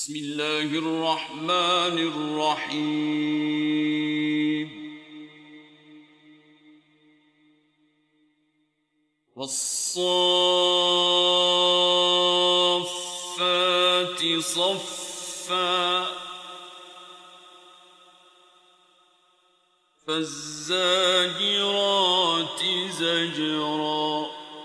بسم الله الرحمن الرحيم والصافات صفا فالزاجرات زجرا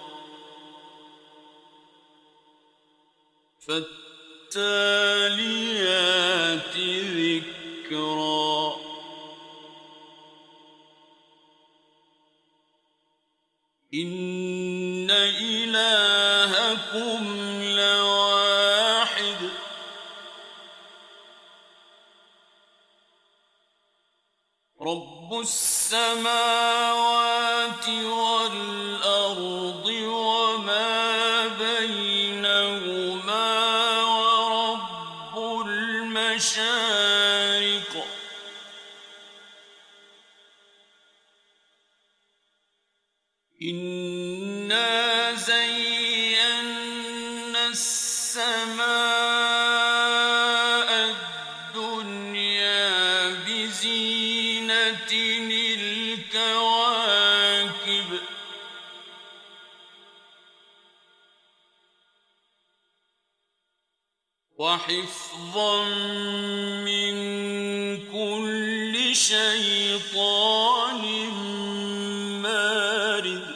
فالتاليات ذكرا إن إلهكم لواحد رب السماوات والأرض وما بينهما ورب المشارق إنا زينا السماء الدنيا بزينة الكواكب وحفظا من كل شيطان مارد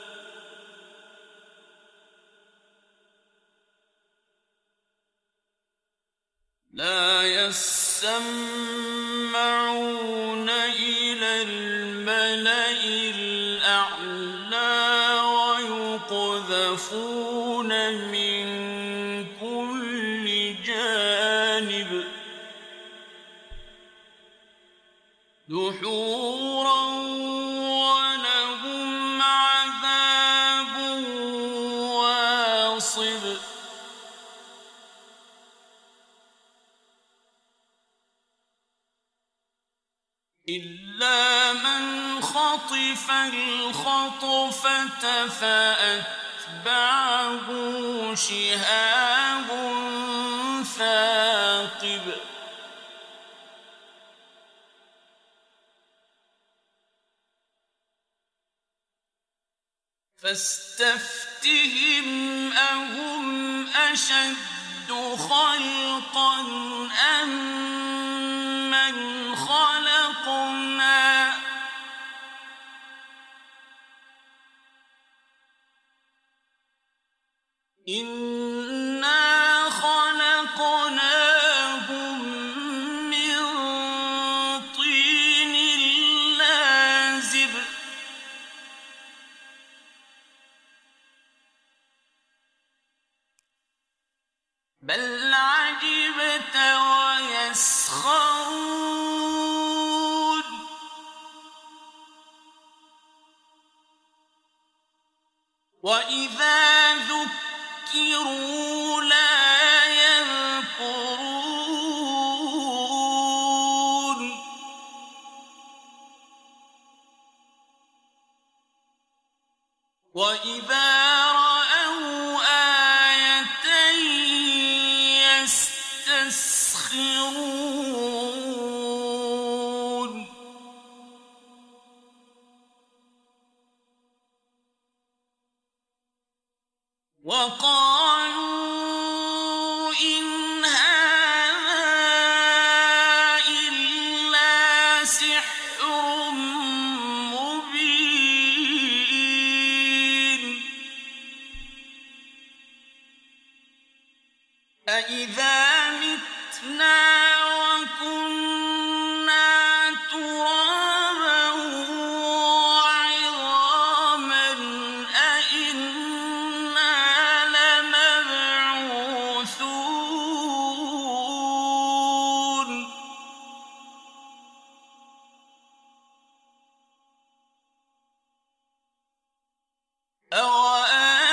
لا يسمعون إلى الملأ الأعلى ويقذفون من كل جانب دحورا ولهم عذاب واصب إلا من خطف الخطفة فأتبعه شهاب ثاقب فاستفتهم أهم أشد خلقا أم من خلقنا إنا خلقناهم من طين لازب بل عجبت ويسخرون وإذا ذكروا لا يذكرون وإذا رأوا آية يستسخرون وقالوا إن هذا إلا سحر مبين أإذا متنا وكنا ترابا وعظاما أإنا لمبعوثون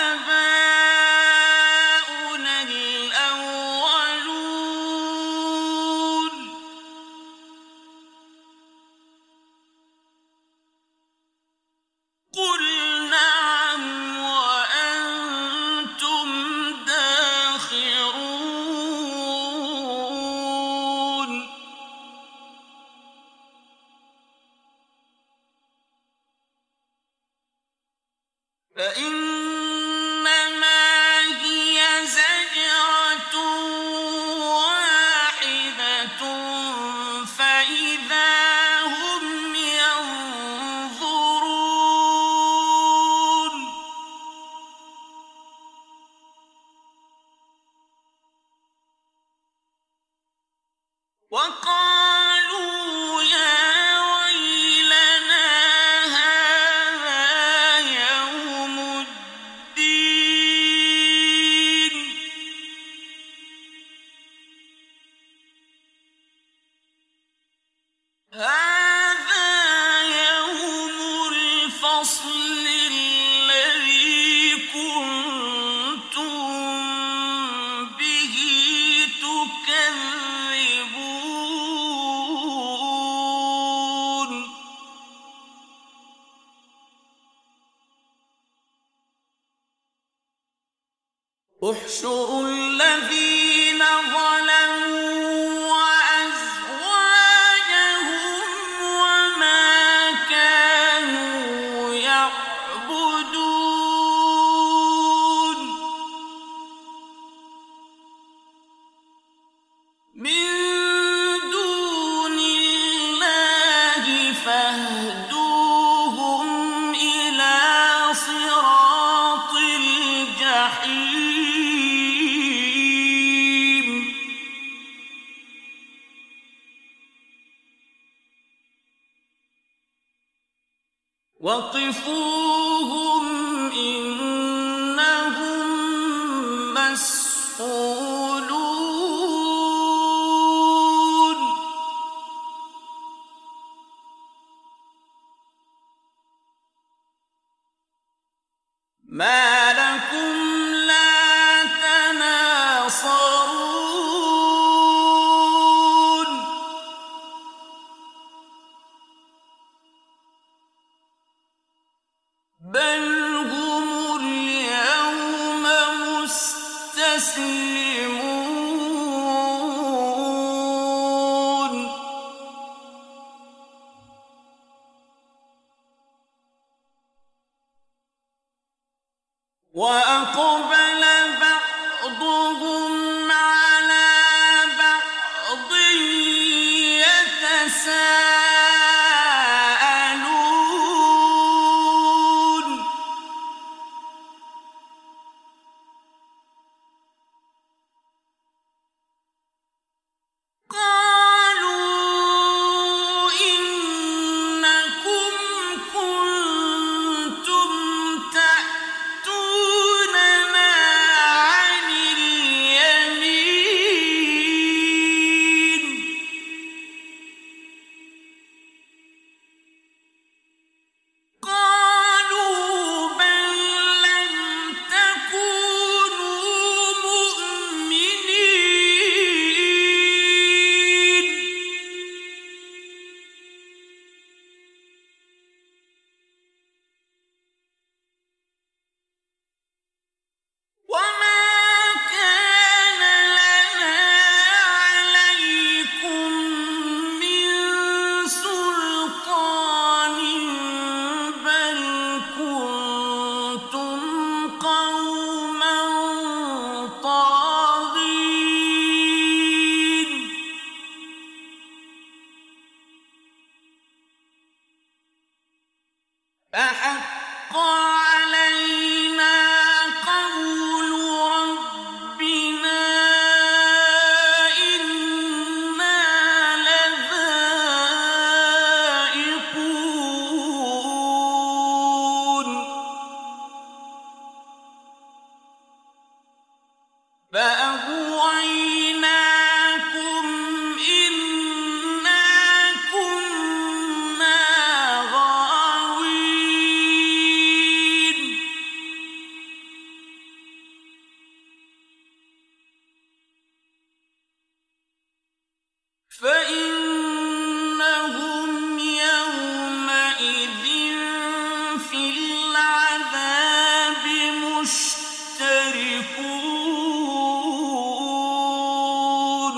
أوآباؤنا الأولون فإنما هي زجرة واحدة فإذا هم ينظرون وقالوا يا ويلنا هذا يوم الدين هذا يوم الفصل الذي كنتم به تكذبون احشروا الذين ظلموا وأزواجهم وما كانوا يعبدون من دون الله فاهدوهم إلى صراط الجحيم وقفوهم إنهم مسئولون ما لكم لا تناصرون بل هم اليوم مستسلمون وأقبل بعضهم على بعض يتساءلون قالوا إنكم كنتم تأتوننا عن اليمين قالوا بل لم تكونوا مؤمنين وما كان لنا عليكم من سلطان بل كنتم قوما طاغين فحق علينا قول ربنا إنا لذائقون فأغويناكم إنا كنا غاوين فإنهم يومئذ في العذاب مشتركون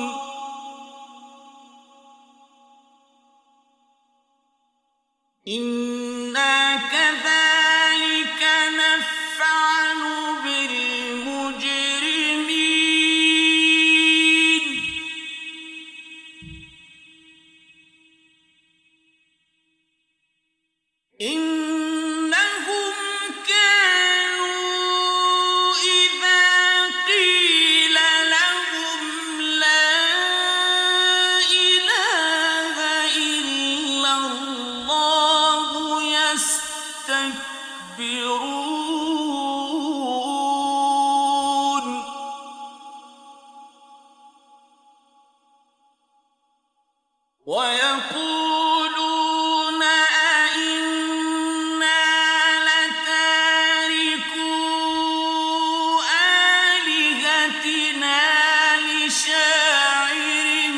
إنا كذلك نفعل ويقولون أئنا لتاركو آلهتنا لشاعر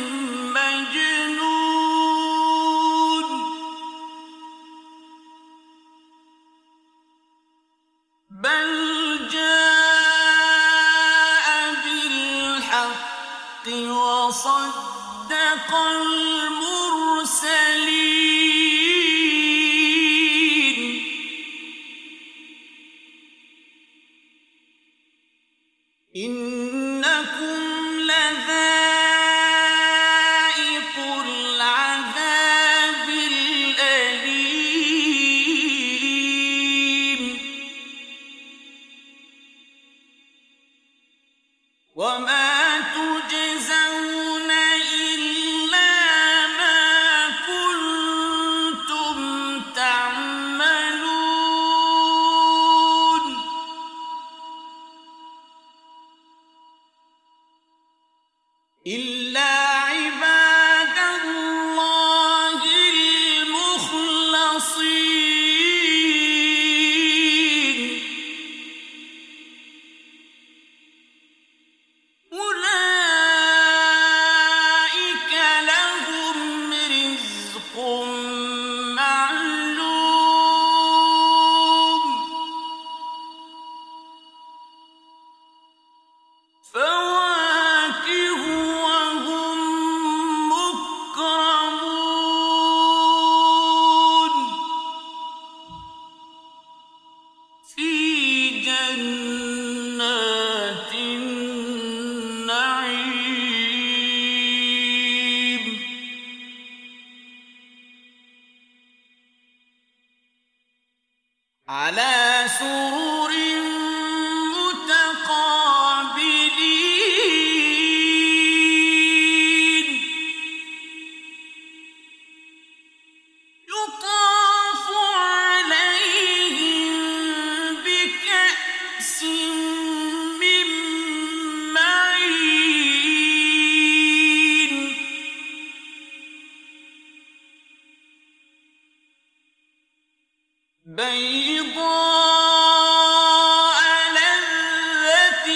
مجنون بل جاء بالحق وصدق المرسلين إنكم لذائقو العذاب الأليم وما تجزون إلا ما كنتم تعملون إلا عباد الله المخلصين أولئك لهم رزق معلوم فواكه وهم مكرمون في جنات النعيم على سرر متقابلين يطاف عليهم بكأس من معين بيضاء لذة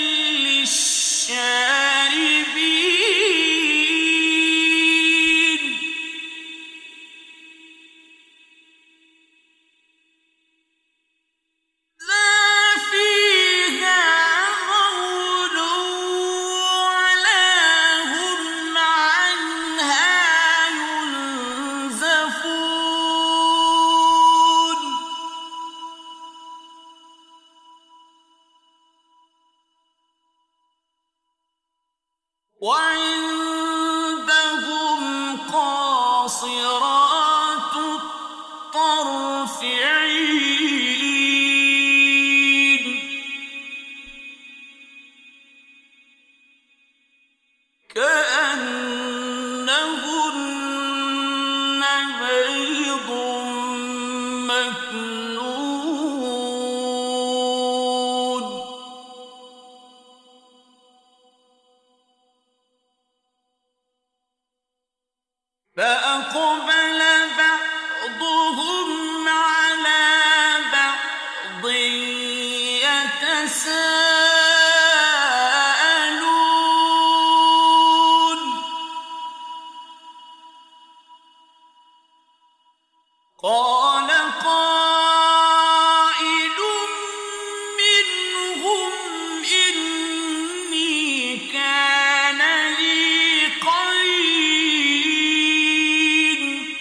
للشاربين لا فيها غول ولا هم عنها ينزفون وعندهم قاصرات الطرف عين كأنهن بيض مكنون فأقبل بعضهم على بعض يتساءلون قال قائل منهم إني كان لي قرين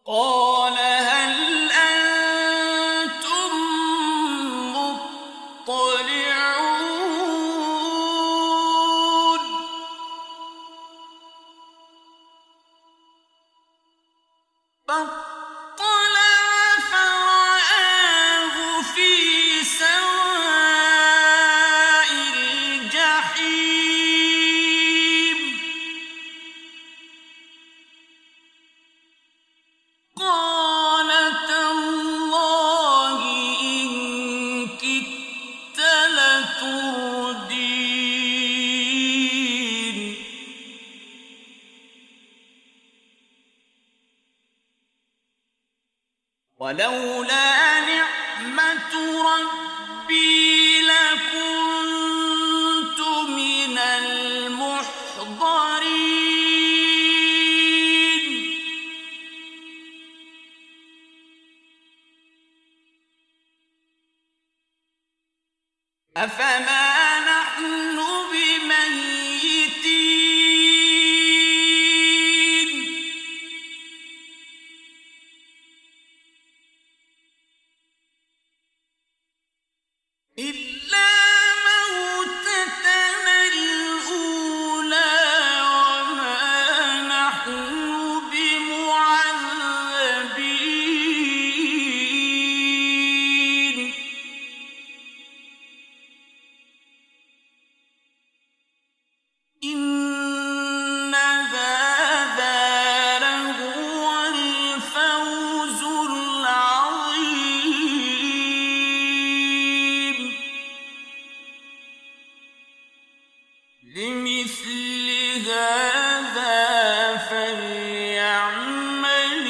قال هل أنتم مطلعون فاطلع فرآه في سواء الجحيم قال تالله إن كدت لتردين ولولا نعمة ربي لكنت من المحضرين أفما نحن بميتين إلا موتتنا الأولى وما نحن بمعذبين إن هذا لهو الفوز العظيم لمثل هذا فليعمل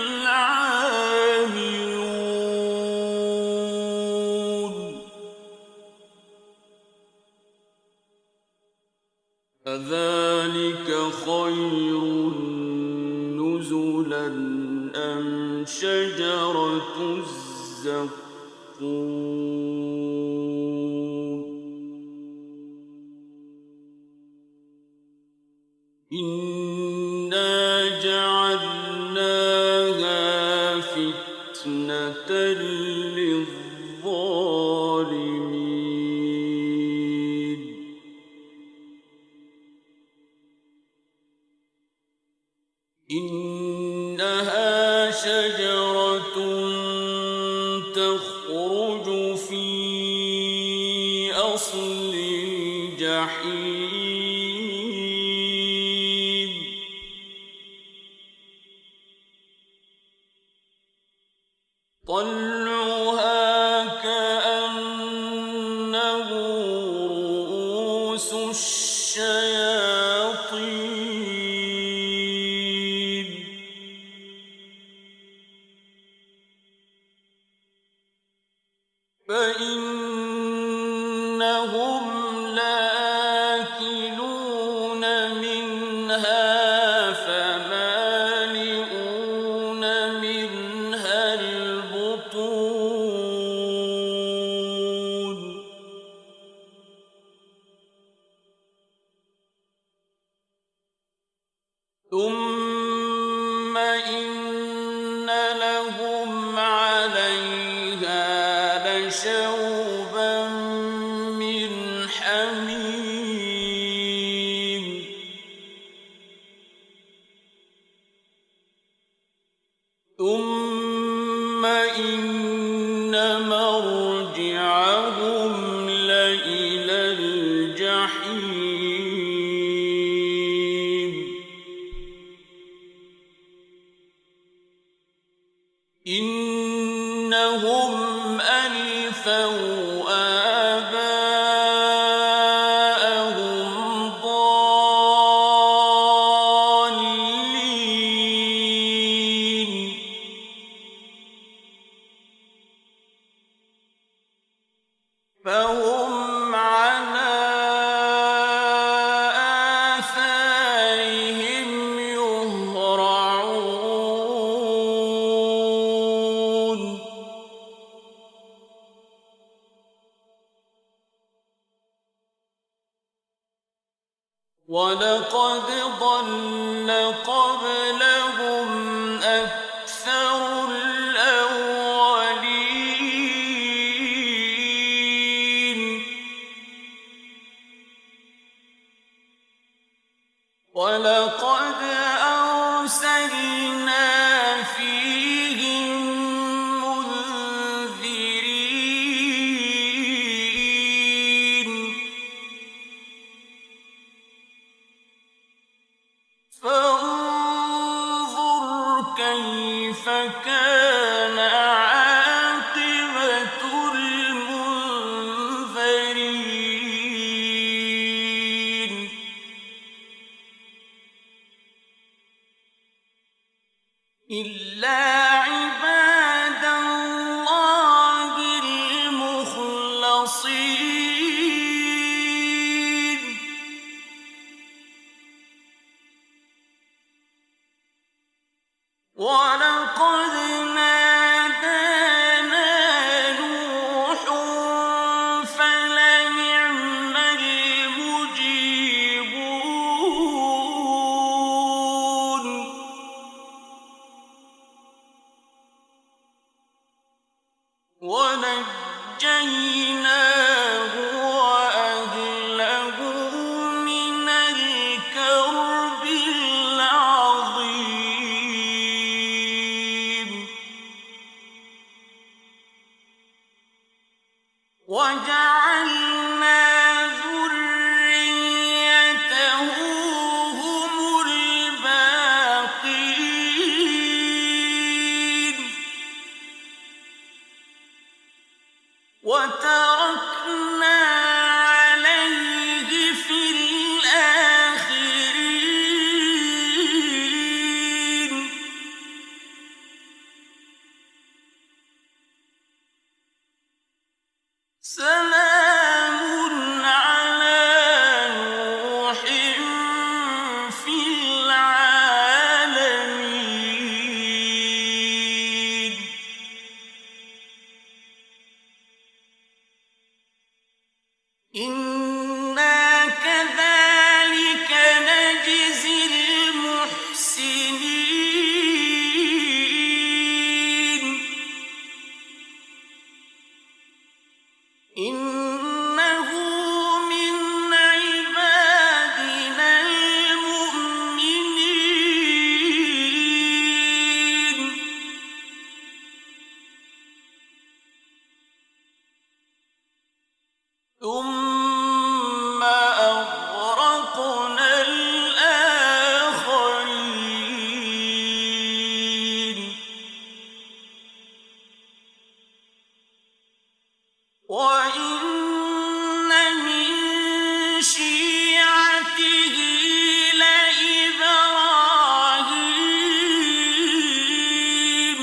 العاملون أذلك خير نزلا أم شجرة الزقوم إنا جعلناها فتنة للظالمين إنها شجرة تخرج في أصل الجحيم طلعها كأنه رؤوس الشياطين فإنهم لآكلون منها فمالئون منها البطون ثم إن لهم عليها لشوبا من حميم ثم إن مرجعهم لإلى الجحيم إنهم ألفوا آباءهم ضالين فهم على آثارهم يهرعون ولقد ضل قبلهم أكثر ولقد أرسلنا فيهم منذرين فانظر كيف كان عاقبة المنذرين إلا عباد الله المخلصين ولقد نادانا نوح فلنعم المجيبون ونجيناه وأهله من الكرب العظيم وجعلنا ذريته هم الباقين وتركنا عليه في الآخرين سلام على نوح في العالمين إنا كذلك نجزي المحسنين إنه من عبادنا المؤمنين ثم أغرقنا الآخرين وإن من شيعته لإبراهيم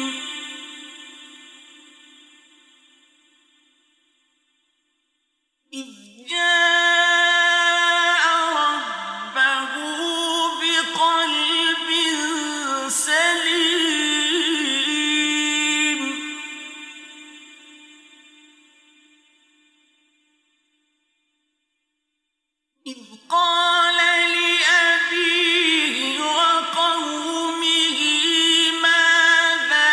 إذ جاء ربه بقلب سليم إذ قال لأبيه وقومه ماذا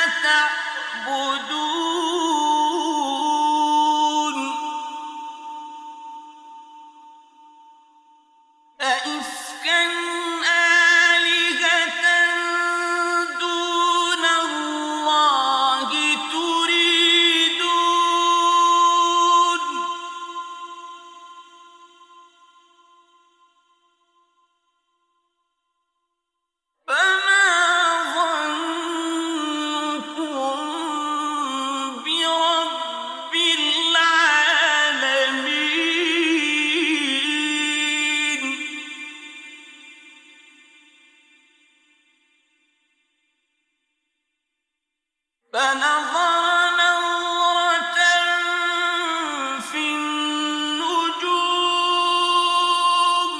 تعبدون أئفكا آلهة دون الله تريدون فما ظنكم برب العالمين فنظر نظرة في النجوم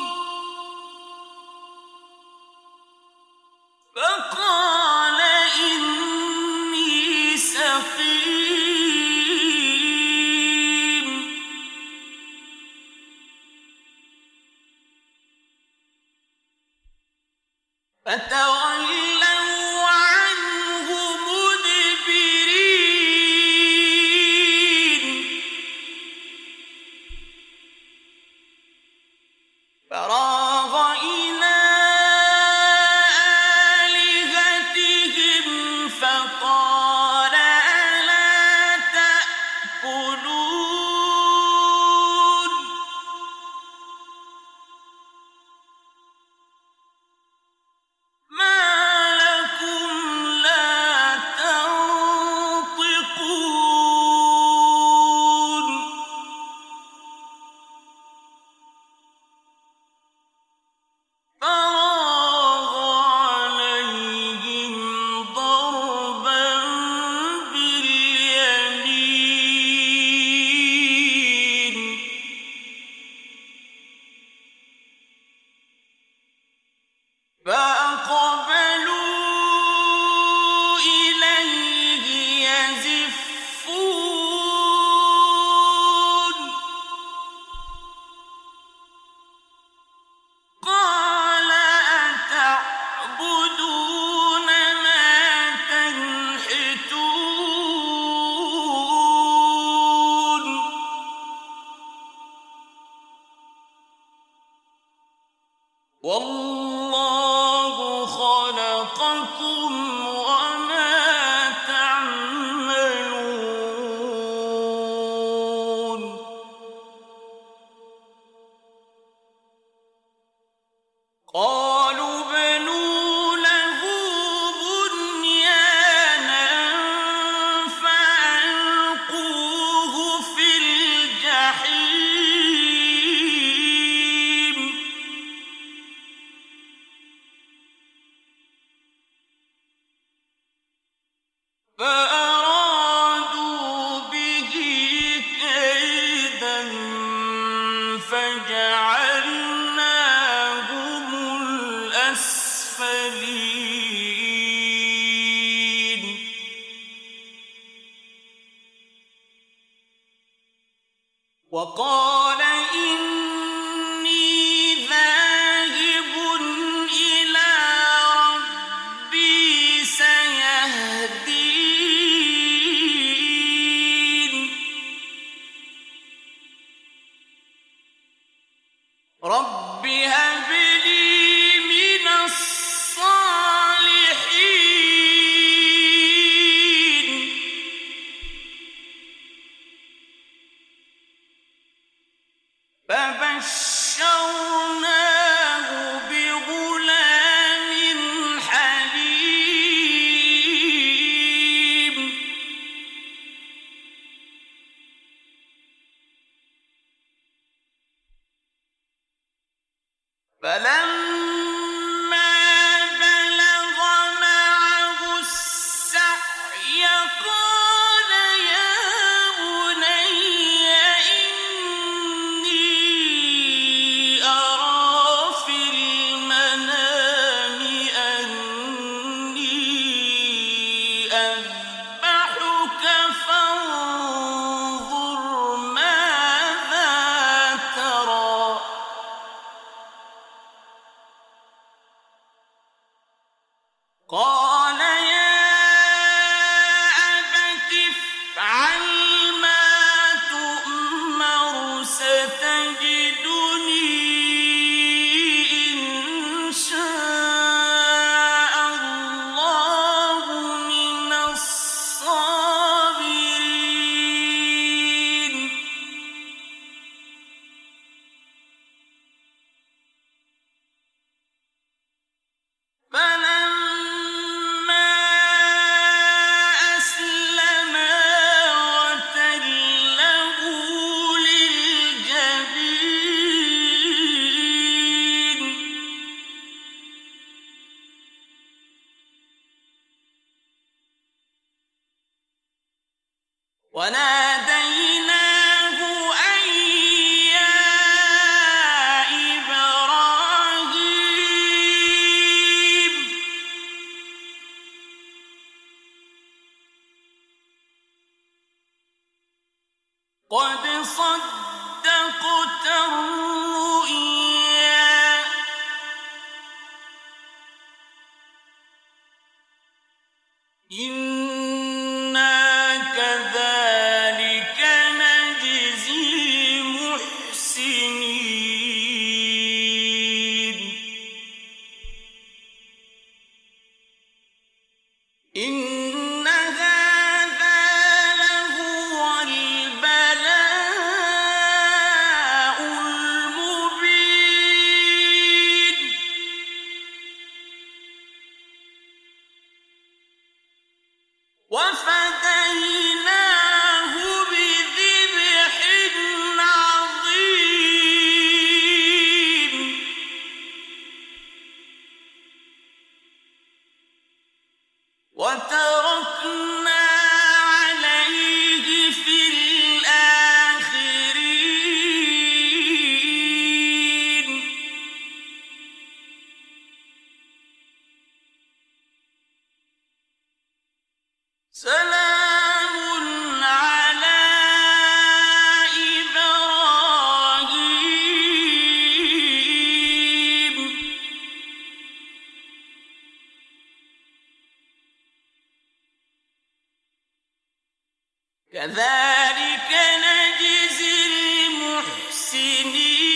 فقال إني سقيم فتولوا عنه مدبرين فراغ إلى فأقبلوا إليه يزفون قال أتعبدون ما تنحتون والله خلقكم وما تعملون قالوا بنوا له بنيانا فألقوه في الجحيم فأرادوا به كيدا فجعلناهم الأسفلين وقال إني ذاهب إلى ربي سيهدين رب هب لي من الصالحين فبشرناه بغلام حليم فلما بلغ معه السعي قال يا بني إني أرى في المنام أني أذبحك فانظر ماذا ترى قال يا أبت افعل ما تؤمر ستجدني إن شاء الله من الصابرين فلما كذلك نجزي المحسنين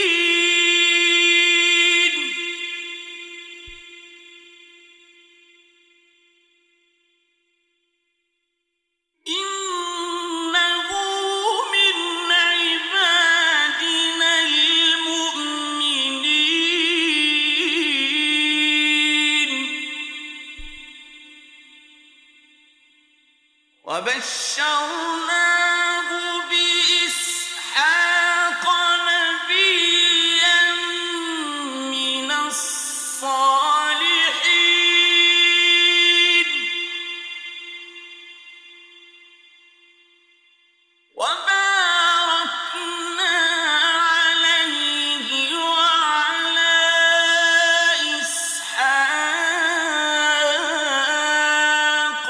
إنه من عبادنا المؤمنين وبشرناه بإسحاق نبيا من الصالحين وباركنا عليه وعلى إسحاق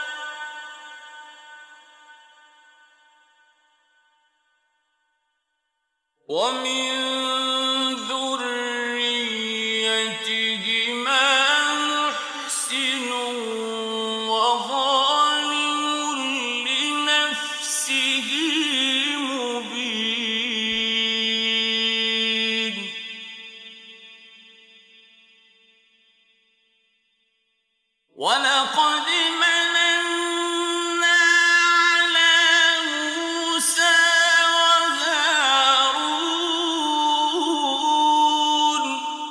ومن ذريتهما محسن وظالم لنفسه مبين ولقد مننا على موسى وهارون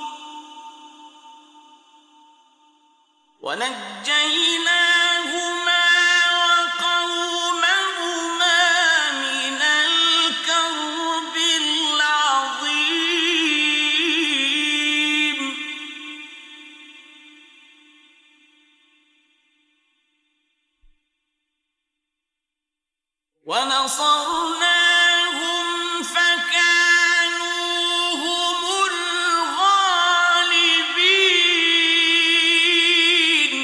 ونجيناهما وقومهما من الكرب العظيم ونصرناهم فكانوا هم الغالبين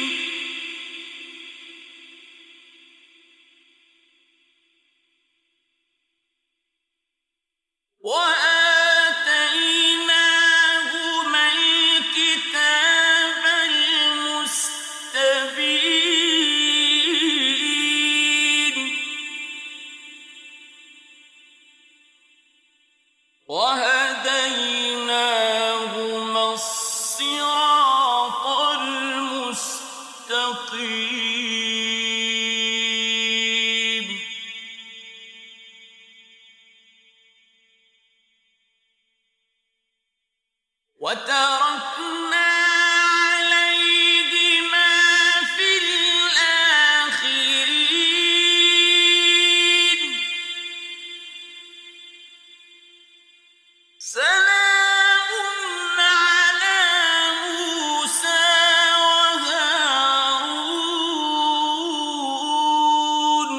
وآتيناهما الكتاب المستبين وهديناهما الصراط المستقيم وتركنا عليهما في الآخرين سلام على موسى وهارون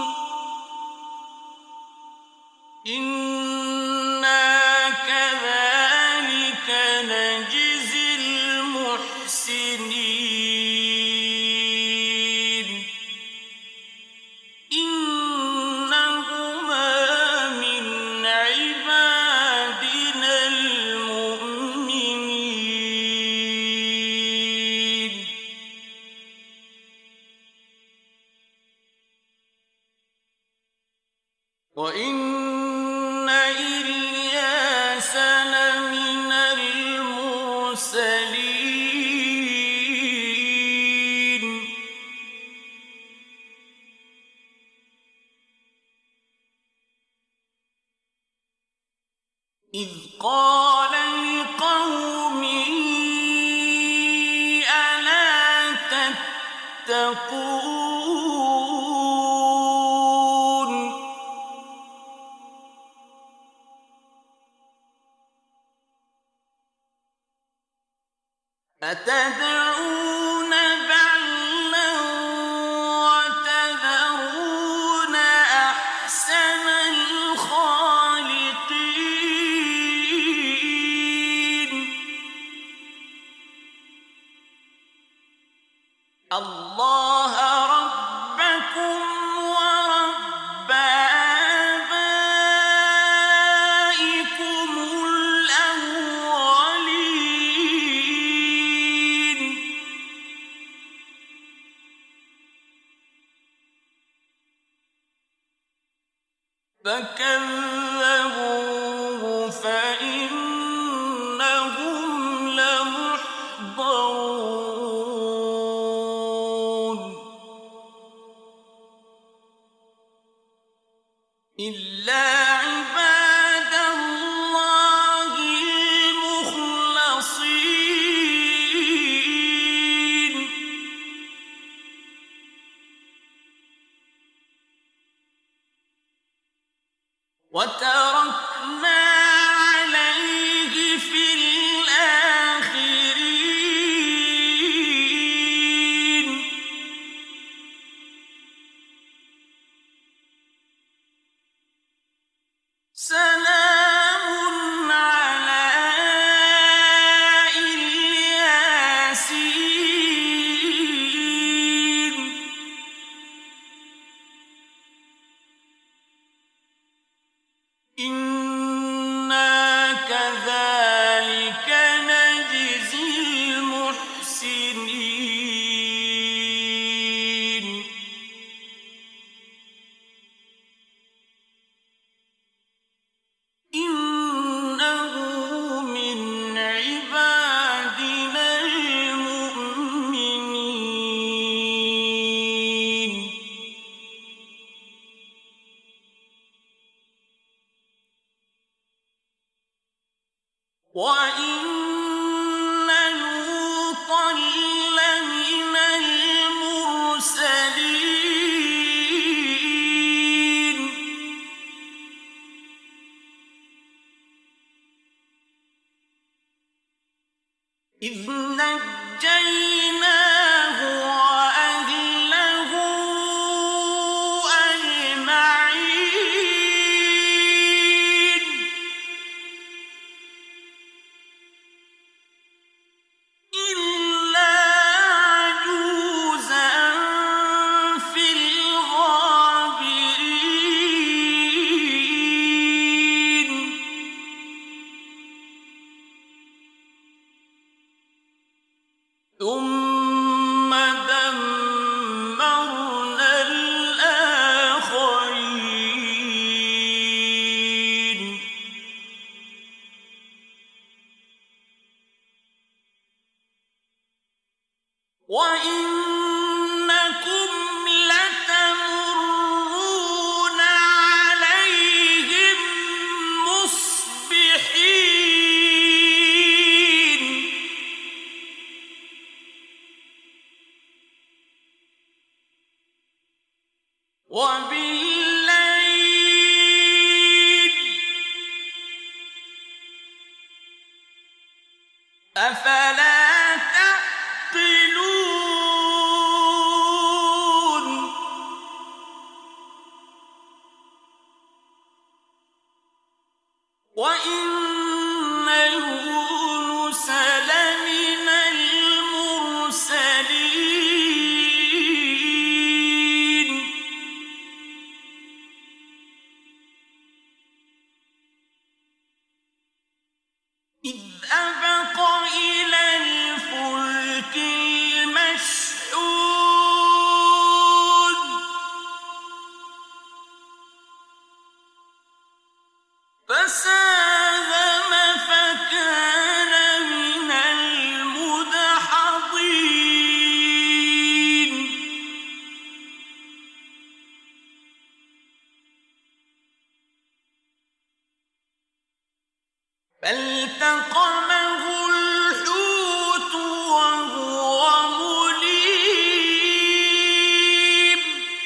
إنا كذلك نجزي المحسنين إنهما من عبادنا المؤمنين وإن إلياس لمن المرسلين إذ قال لقومه ألا تتقون أتدعون بعلا وتذرون أحسن الخالقين الله ربكم ورب آبائكم الأولين فكذبوه فإنهم لمحضرون إلا عباد الله المخلصين وتركنا عليه في الآخرين سلام على الياسين إنا كذلك نجزي المحسنين إنه من عبادنا المؤمنين وإن لوطا لمن المرسلين إذ نجيناه وأهله أجمعين إلا عجوزا في الغابرين ثم دمرنا الآخرين وإنكم لتمرون عليهم مصبحين وبالليل أفلا تعقلون وإن يونس لمن المرسلين إذ أبق إلى الفلك المشحون فساهم فكان من المدحضين فالتقمه الحوت وهو مليم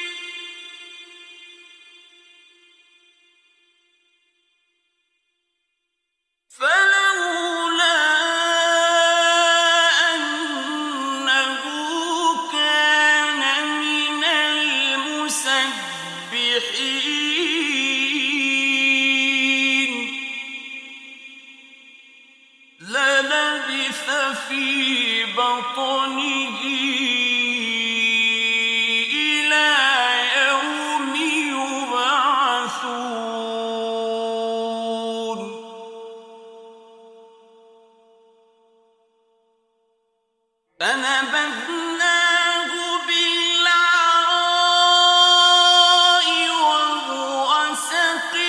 فلولا أنه كان من المسبحين للبث في بطنه إلى يوم يبعثون فنبذناه بالعراء وهو سقيم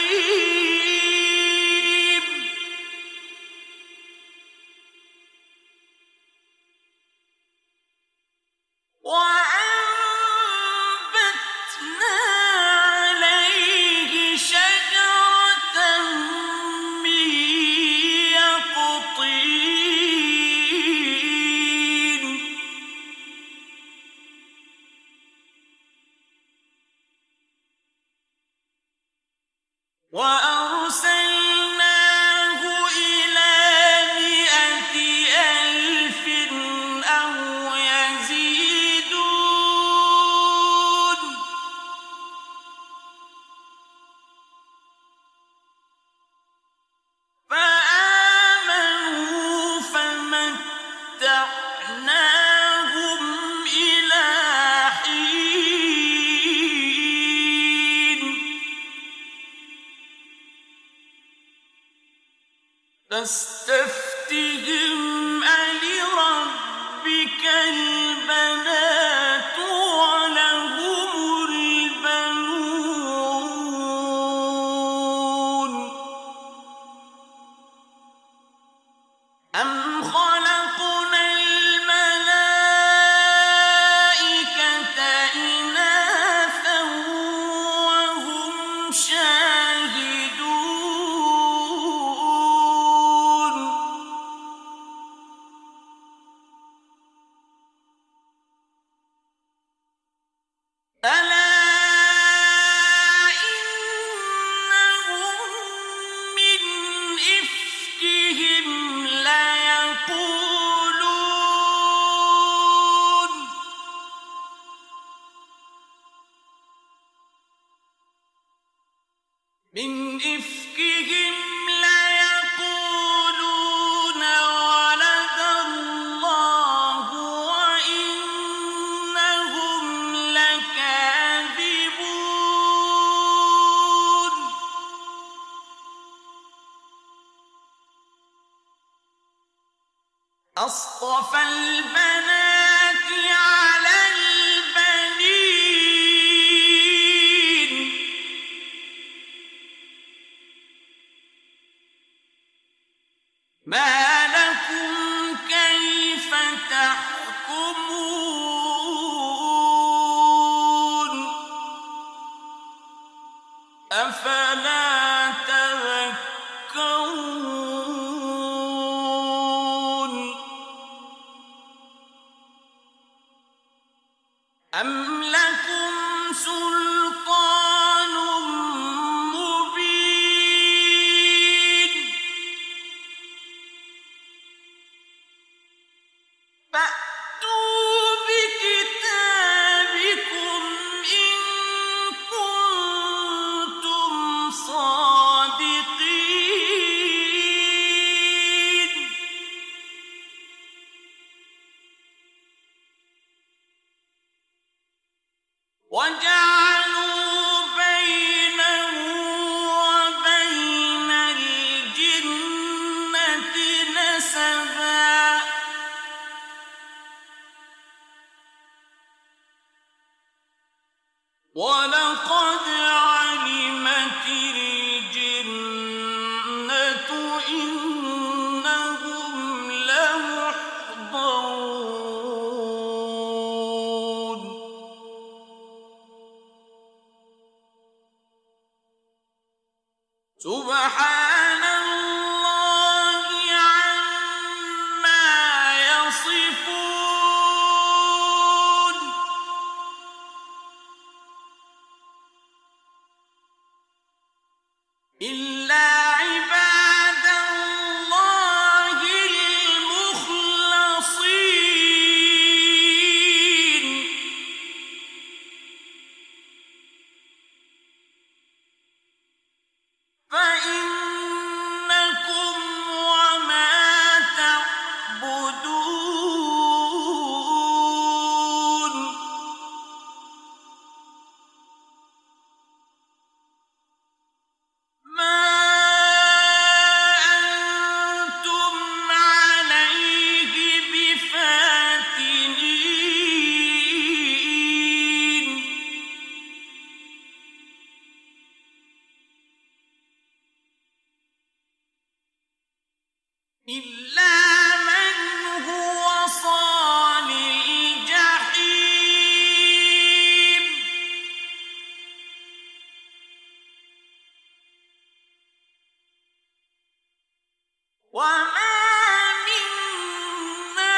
بأسهم ألربك البنات ولهم البنون أم خلقنا الملائكة إناثا وهم شاهدون ألا إنهم من إفكهم ليقولون من إفكهم ليقولون ولد الله وإنهم لكاذبون أصطفى البنات على البنين ما لكم كيف تحكمون أفلا تذكرون أم لكم سلطان مبين فأتوا بكتابكم إن كنتم صادقين وجعلوا بينه وبين الجنة نسبا ولقد علمت الجنة إنهم لمحضرون سبحان الله عما يصفون إلا عباد الله المخلصين فإنكم وما تعبدون ما أنتم عليه بفاتنين إلا من هو صال الجحيم وما منا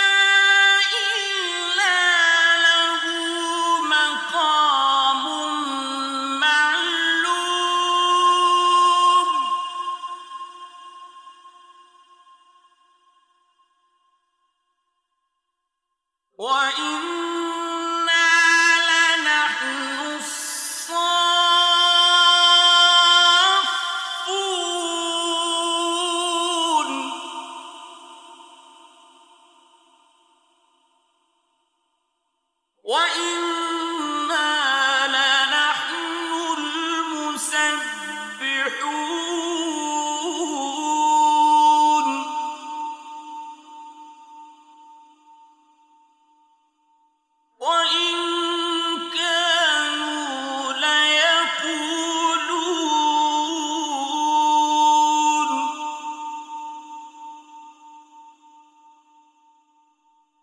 إلا له مقام معلوم وإنا لنحن الصافون وإنا لنحن المسبحون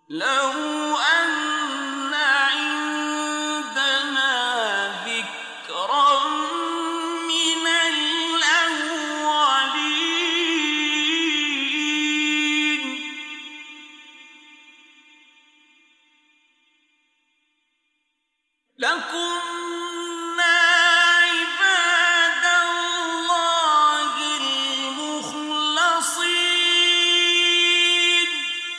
لو أن عندنا ذكرا من الأولين لكنا عباد الله المخلصين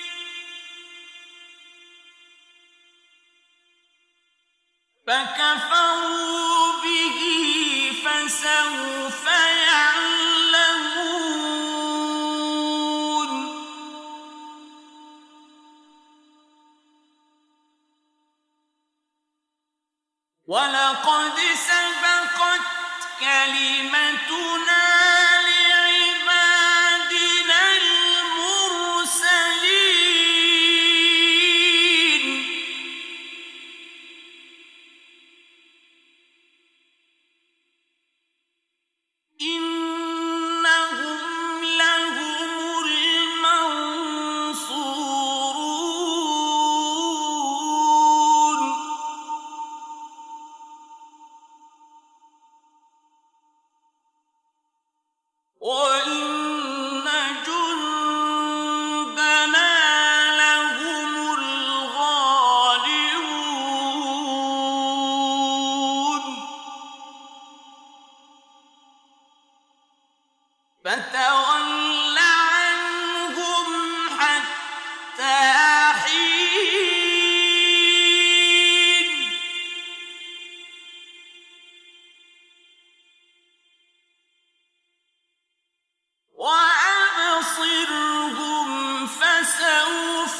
فكفروا به فسوف يعلمون ولقد سبقت كلمتنا لعبادنا المرسلين إنهم لهم المنصورون وإن جندنا لهم الغالبون فتول عنهم حتى حين وأبصرهم فسوف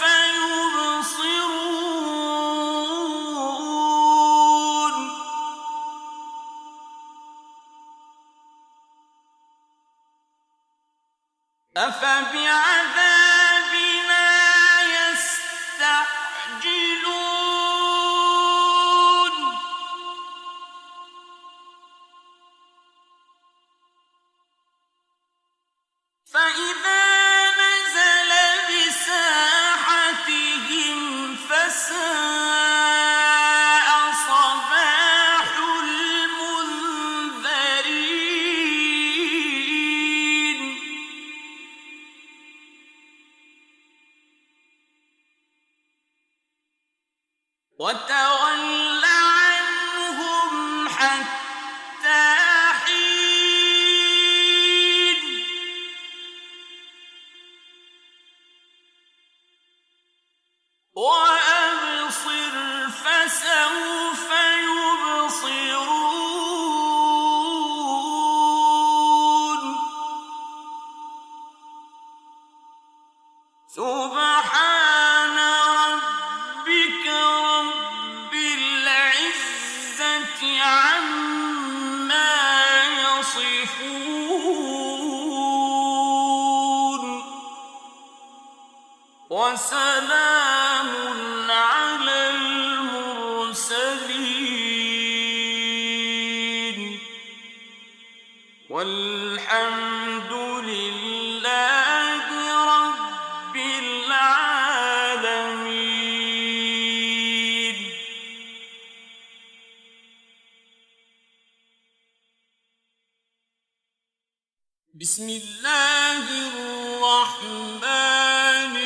يبصرون أفبعذابنا يستعجلون فإذا نزل بساحتهم فساء صباح المنذرين وتول عنهم حتى حين وأبصر فسوف يبصرون سبحان ربك رب العزة عما يصفون وسلام على المرسلين والحمد لله رب العالمين. بسم الله الرحمن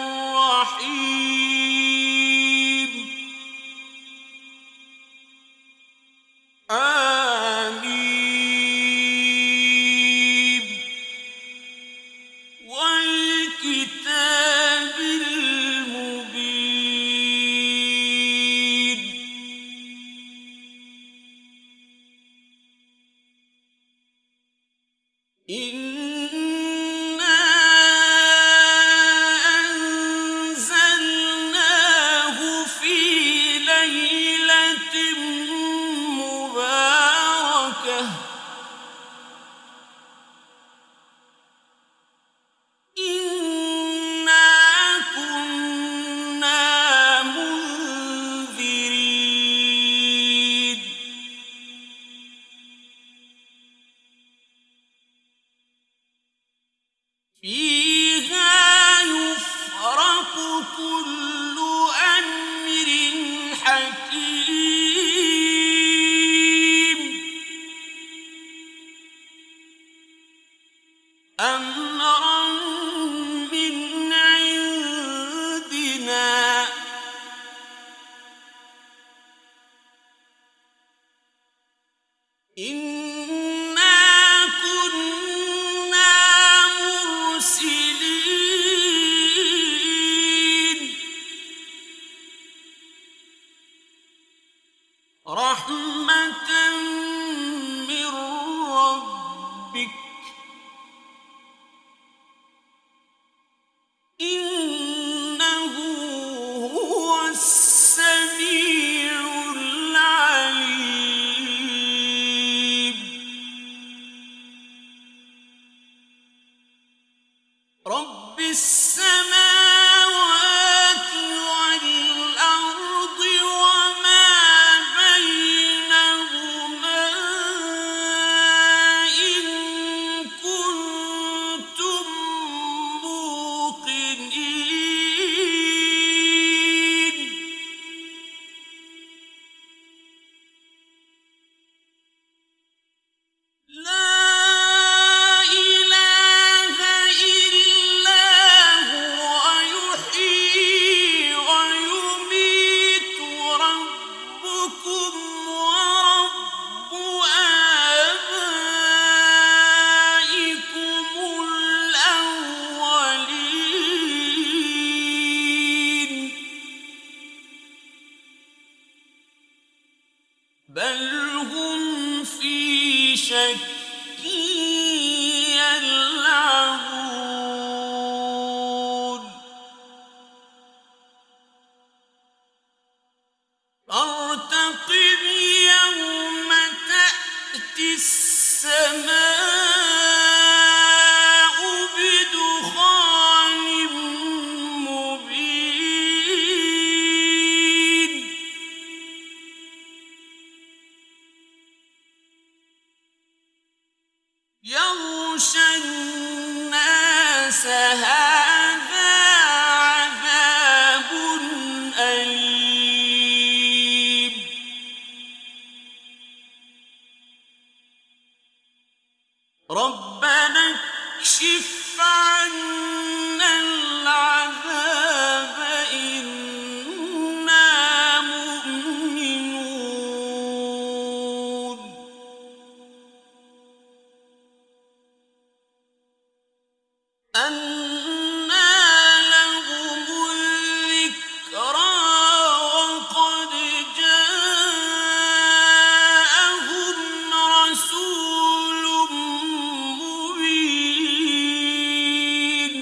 الرحيم آمين والكتاب المبين إنا شك يلعبون فارتقب يوم تأتي السماء بدخان مبين يغشى الناس هذا عذاب أليم ربنا اكشف عنا العذاب إنا مؤمنون أنى لهم الذكرى وقد جاءهم رسول مبين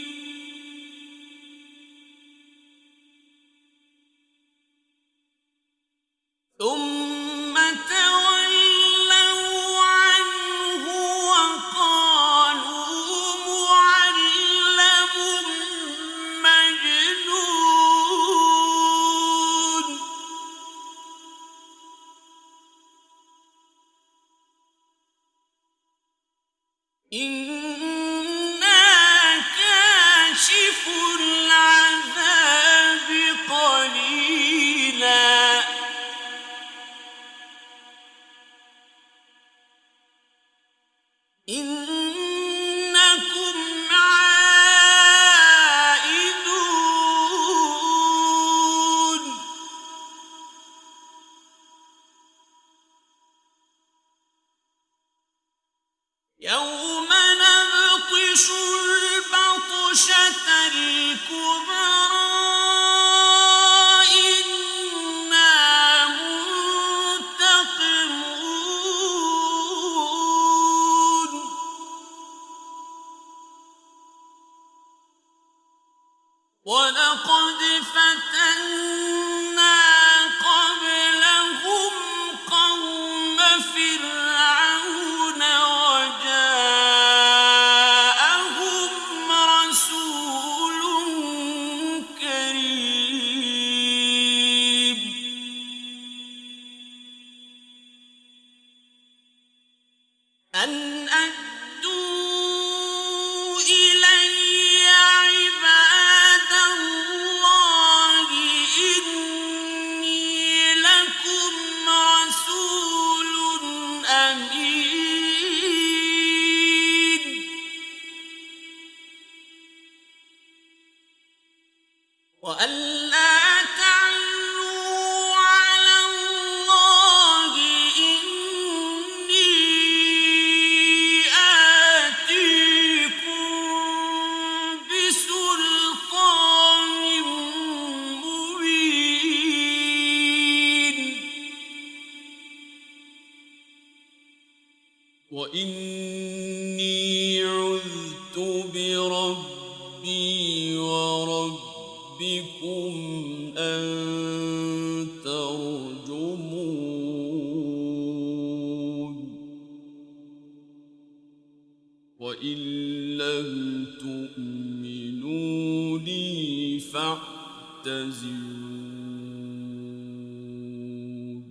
ثم تولوا عنه وقالوا معلم مجنون إنا كاشف العذاب قليلا إنكم عائدون يوم نبطش البطشة الكبرى إنا منتقمون ولقد فتنا قبلهم قوم فرعون وجاءهم رسول كريم أن أدوا إلي عباد الله إني لكم رسول أمين وأن لا تعلوا على الله إني آتيكم بسلطان مبين وإني عذت بربي وربكم أن ترجمون وإن لم تؤمنوا لي فاعتزلون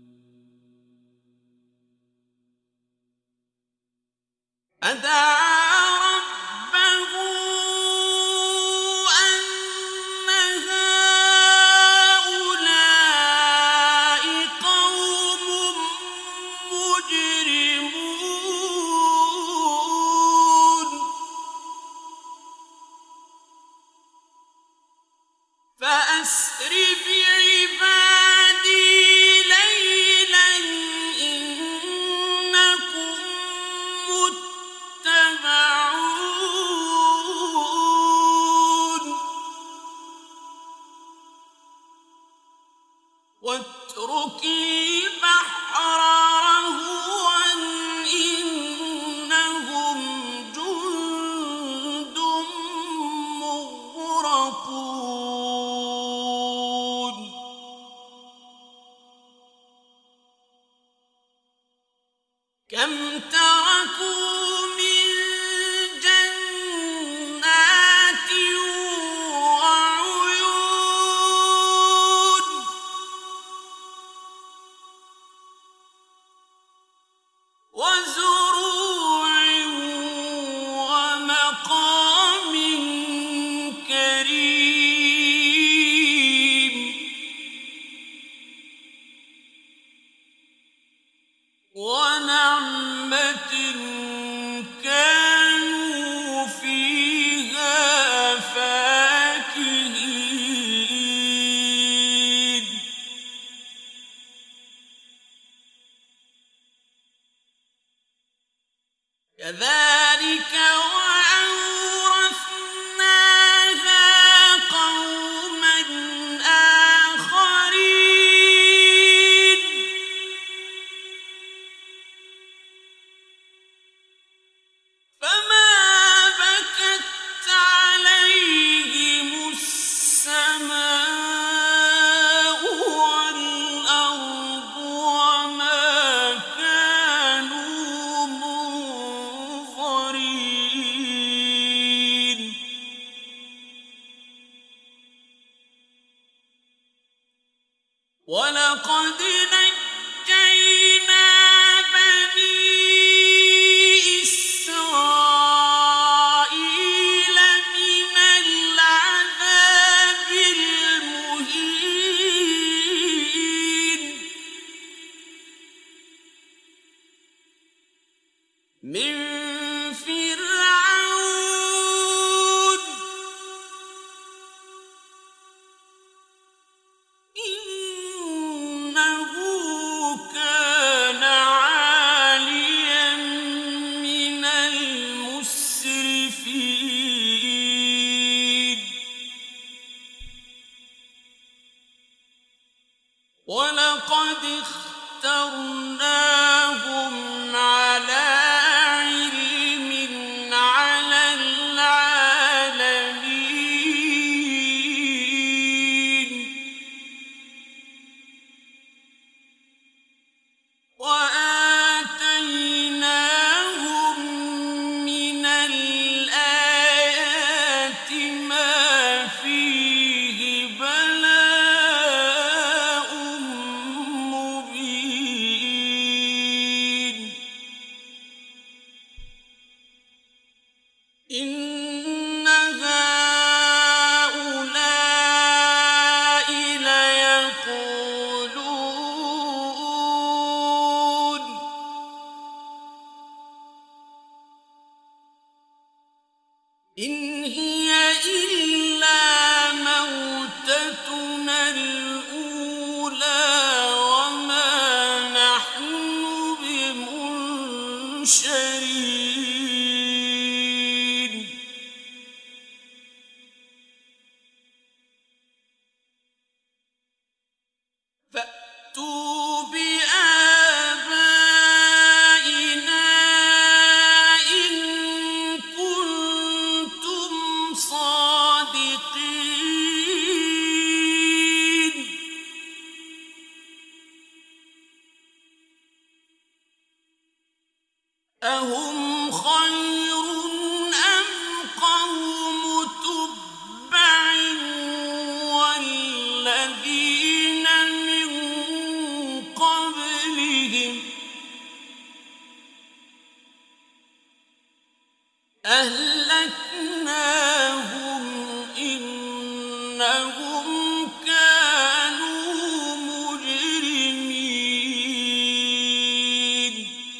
فدعا ربه أن هؤلاء قوم مجرمون فأسر بعبادي ليلا إنكم متبعون واترك البحر رهوا ولقد نجينا بني إسرائيل من العذاب المهين من فرعون إنه كان عاليا من المسرفين ولقد اخترناهم على علم على العالمين وآتيناهم من الآيات ما فيه بلاء مبين إن هؤلاء ليقولون إن هي إلا موتتنا الأولى وما نحن بمنشرين فأتوا بآبائنا إن كنتم صادقين أهم خير أم قوم تبع والذين من قبلهم أهلكناهم إنهم كانوا مجرمين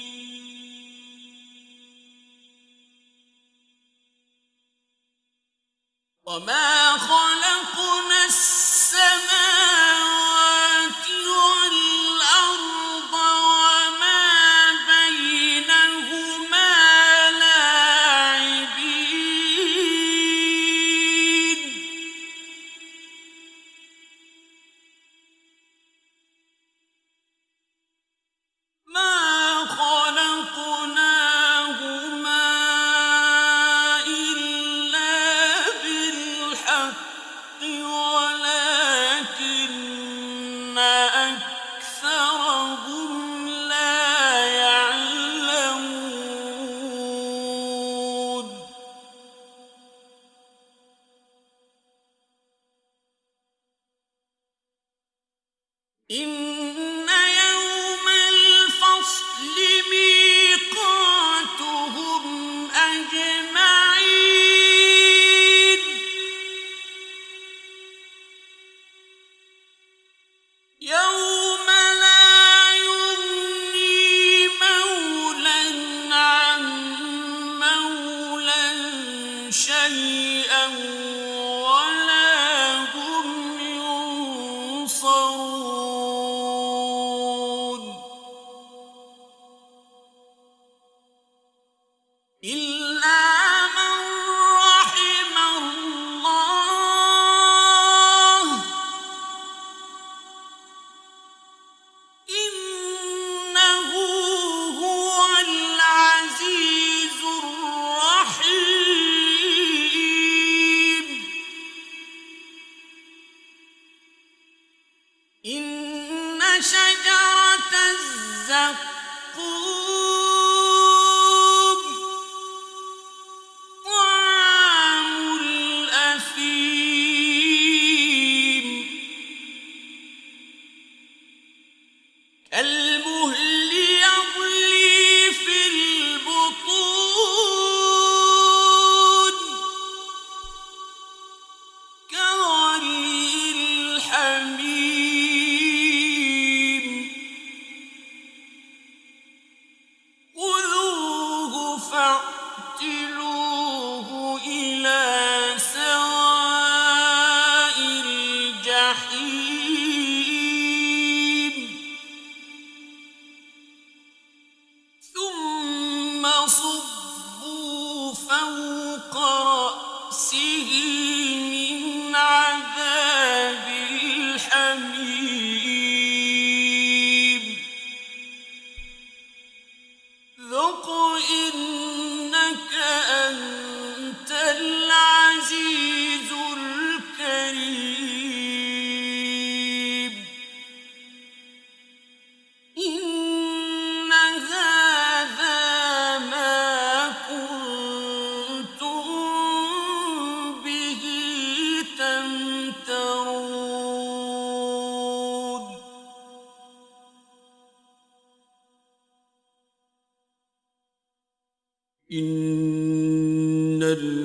وما خلقنا السماوات والأرض وما بينهما لاعبين ما خلقناهما إلا بالحق ولكن أكثرهم لا يعلمون إن يوم الفصل ميقاتهم أجمعين يوم لا يغني مولى عن مولى شيئا ولا هم ينصرون إلا من رحم الله إنه هو العزيز الرحيم إن شجرة الزقوم طعام الأثيم الجحيم ثم صبوا فوق رأسه من عذاب الحميم ذق إنك أنت العزيز الكريم إن هذا ما كنتم به تمترون إن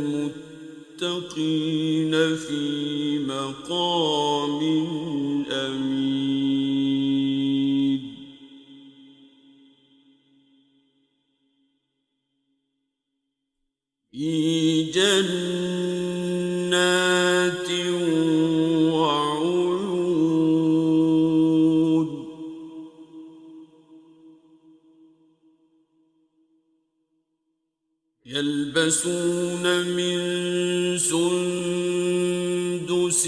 المتقين في مقام أمين في جنات وعيون يلبسون من سندس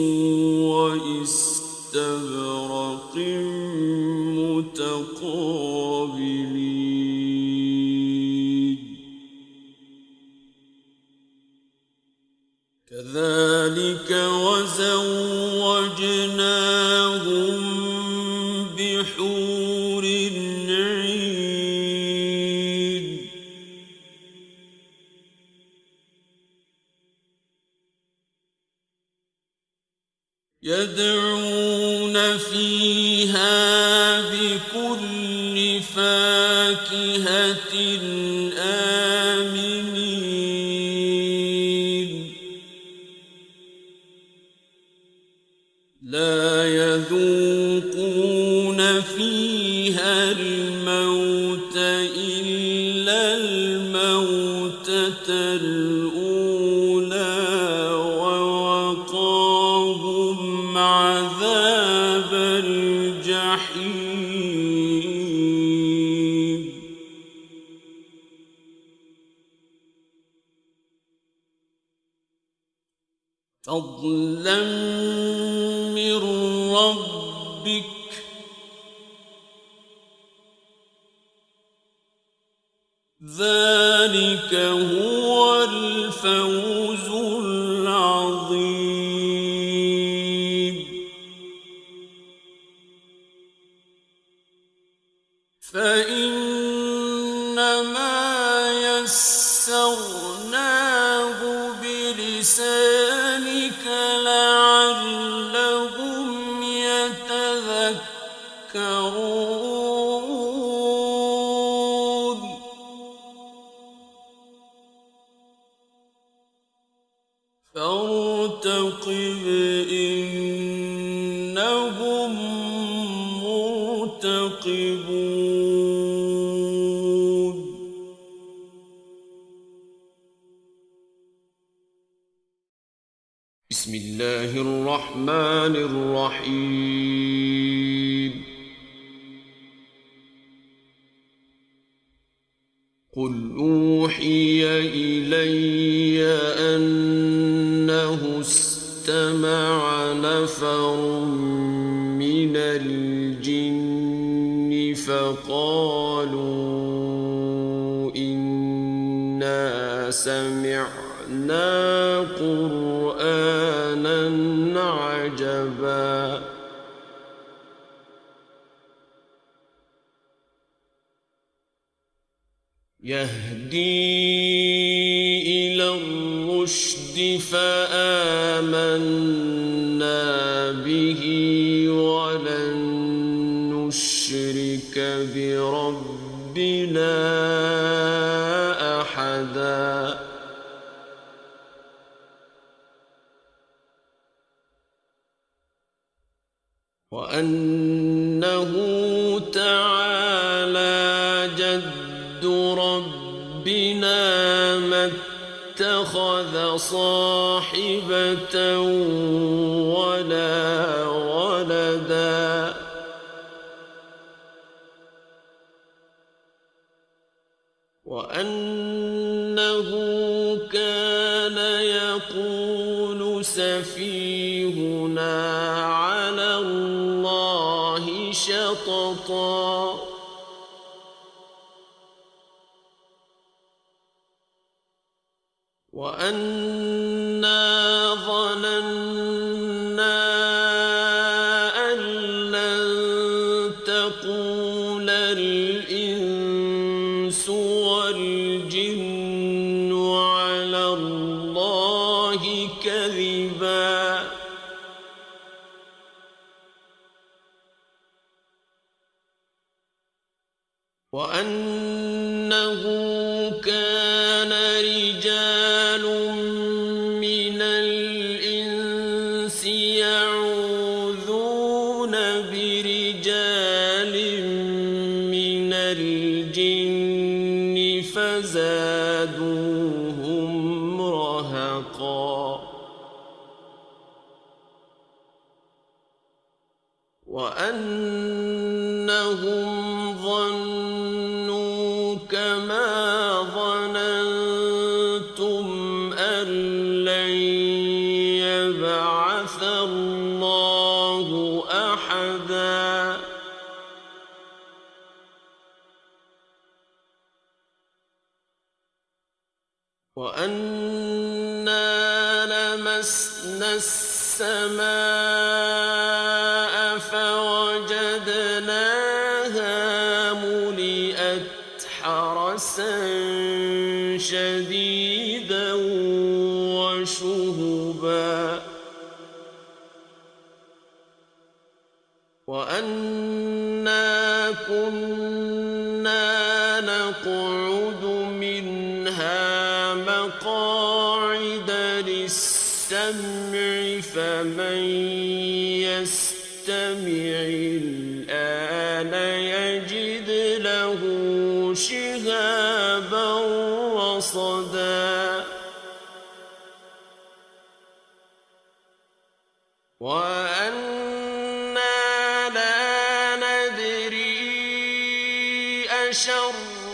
وإستبرق متقابلين كذلك وزوجناهم بحور عين يدعون فيها بكل فاكهة آمنين لا يذوقون فيها الموت إلا الموتة الأولى ووقاهم عذاب الجحيم فضلا من ربك ذلك هو الفوز العظيم فإنما يسرناه بلسانك لعلهم يتذكرون فارتقب إنهم مرتقبون بسم الله الرحمن الرحيم قل أوحي إلي أنه استمع نفر من الجن فقالوا إنا سمعنا قرآنا عجبا يهدي إلى الرشد فآمنا به ولن نشرك بربنا أحدا وأنه تعالى جد ربنا ما اتخذ صاحبة ولا ولدا وأنه كان يقول سفيهنا على الله شططا وأنا ظننا أن لن تقول الإنس والجن على الله كذبا وأنه كان رجال من الإنس يعوذون برجال من الجن فزادوهم رهقا وأنهم ظنوا كما ظننتم أن لن يبعث الله أحدا وأنا لمسنا السماء فوجدناها ملئت حرسا شديدا وشهبا وأنا كنا نقعد منها مقاعد للسمع فمن يستمع الآن يجد له شهابا رصدا وأنا لا ندري أشر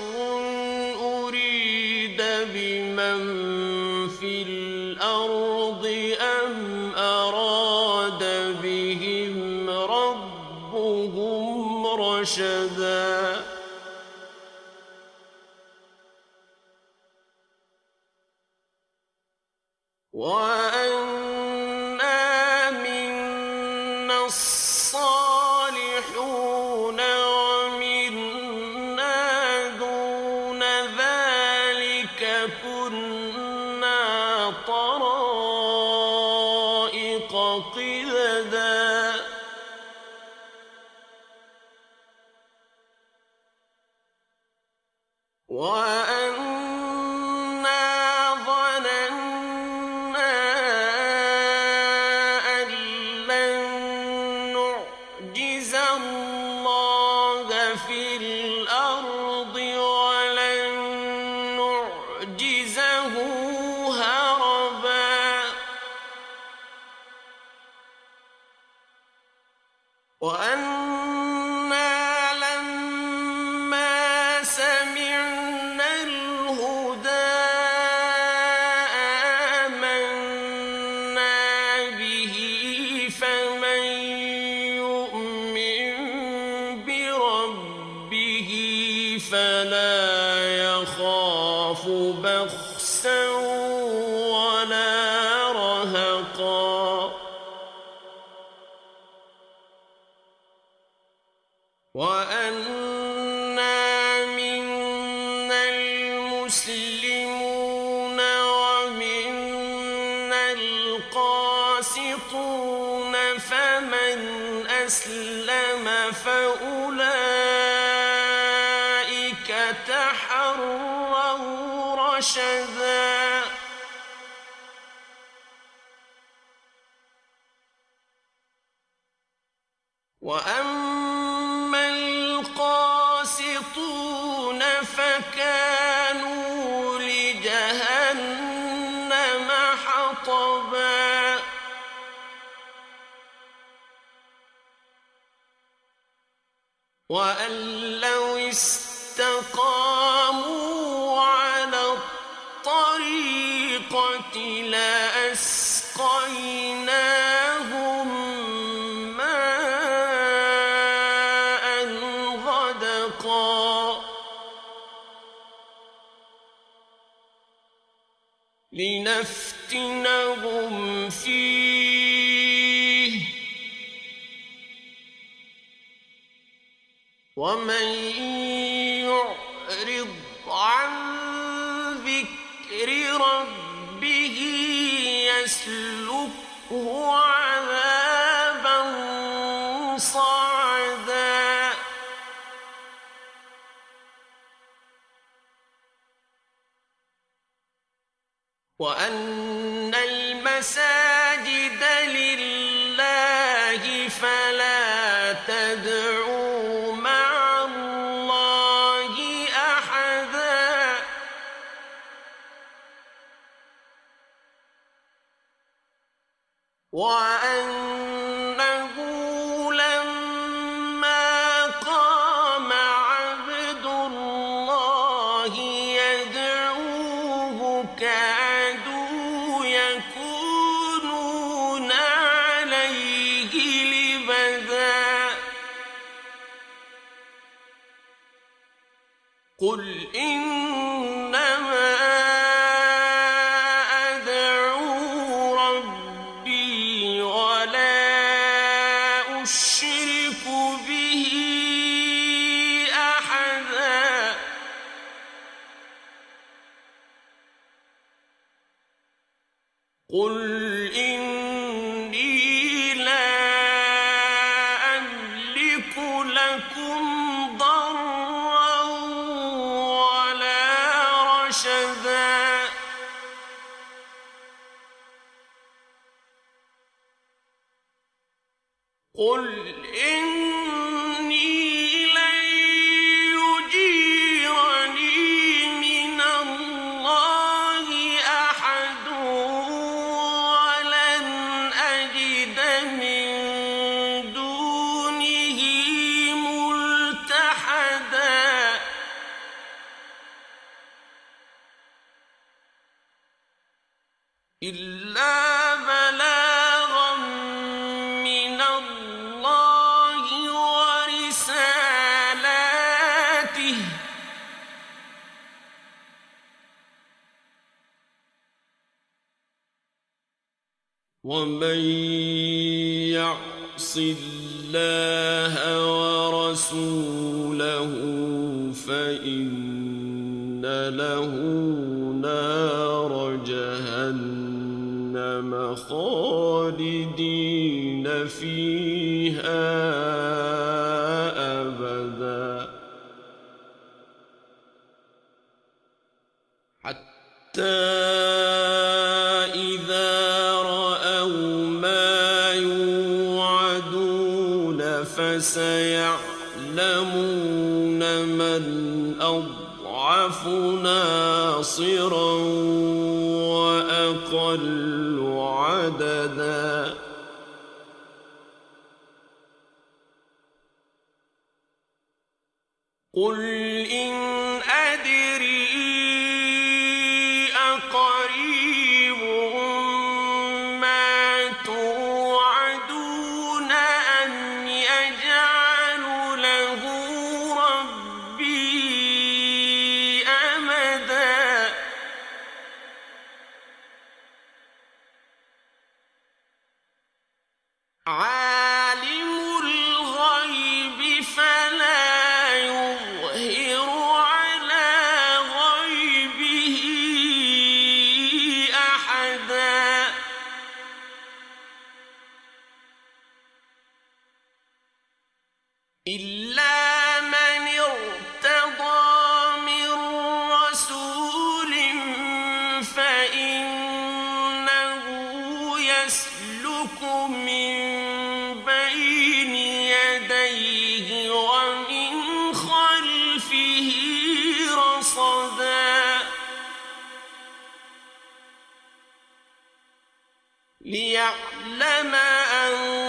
أريد بمن في الأرض أم أراد بهم ربهم رشدا وأنا منا الصالحون ومنا دون ذلك كنا طرائق قددا وأنا ظننا أن لن نعجز الله في الأرض ولن نعجزه هربا وأنا لما سمعنا الهدى آمنا به فمن يؤمن بربه فلا يخاف بخسا ولا رهقا وأنا منا المسلمون ومنا القاسطون فمن أسلم فأولئك تحروا رشدا وأما القاسطون فكانوا لجهنم وأن لو استقاموا على الطريقة لأسقيناهم ماء غدقا لنفتنهم فيه ومن يعرض عن ذكر ربه يسلكه عذابا صعدا وأن المساجد لله فلا تدعوا مع الله أحدا وأنه لما قام عبد الله يدعوه كادوا يكونون عليه لبدا قل إنما أدعو ربي ولا أشرك به أحدا قل إني لا أملك لكم ضرا ولا رشدا قل إني لن يجيرني من الله أحد ولن أجد من دونه ملتحدا إلا بلاغا من الله ورسالاته ومن يعص الله ورسوله فإن له نار جهنم خالدين فيها أبدا حتى إذا رأوا ما يوعدون فسيعلمون من أضعف ناصرا وأقل عددا قل إن أدري أقريب ما توعدون أم يجعل له ربي أمدا عالم الغيب فلا يظهر على غيبه أحدا إلا من ارتضى من رسول فإنه يسلك من بين يديه ومن خلفه رصدا ليعلم أن